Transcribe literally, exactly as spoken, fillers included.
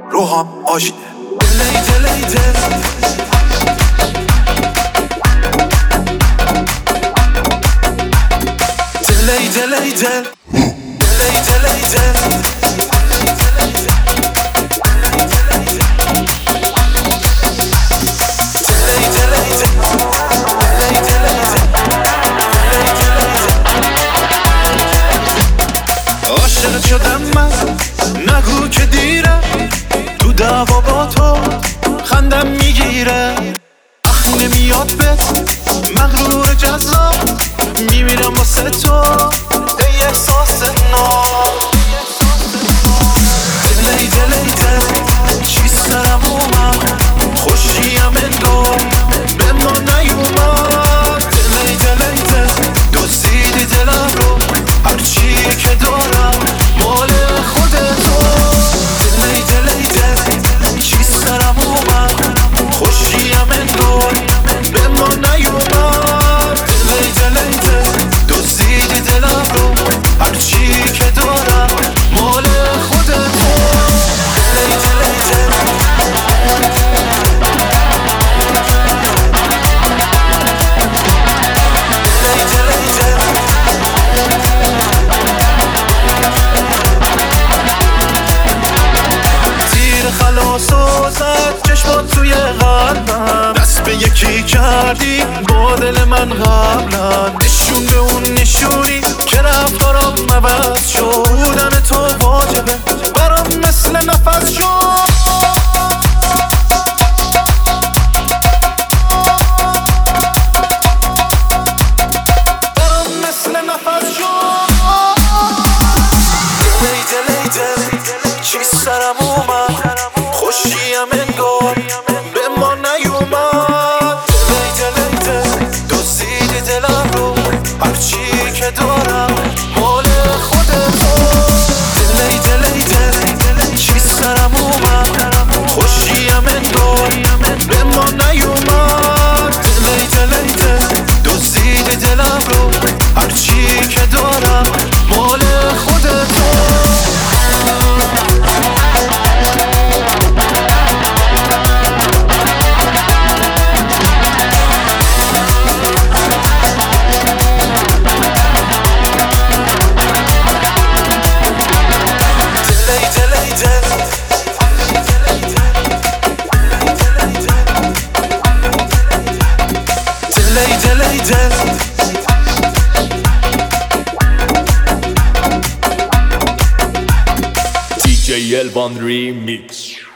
روحم آشیده. دلی دلی دل دلی دلی دل دلی دلی دل عاشق شدم من، نگو که دیره، تو دعوا با تو خندم میگیره. اخ نمیاد بهت مغرور جذاب، میمیرم واسه تو ای احساس ناب. دلی دلی دل چی سرم اومد، خوشیم انگار به ما نیومد. دلی دلی دل دزدیدی دلم رو، هرچی که دارم مال خودتو. دلی دلی دل چی سرم اومد، خوشیم انگار به ما نیومد. دلی دلی دل دزدیدی دلم رو، هرچی که دارم مال خودتو. دلی دلی دل خلاصو زد چشمات توی قلبم، دست به یکی کردی با دل من قبلا. نشون به اون نشونی که رفتارم عوض شد، بودن تو واجبه برام مثل نفس شد. برام مثل نفس شد. دلی دلی دل چی سرم اومد، خوشیم انگار به ما نیومد. دلی دلی دل دزدیدی دلم رو، هرچی که دارم مال خودتو. دلی دلی دل چی سرم اومد، خوشیم انگار به ما نیومد. دلی دلی دل دزدیدی دلم رو، هرچی که دارم مال خودتو. دی جی Elvan Remix.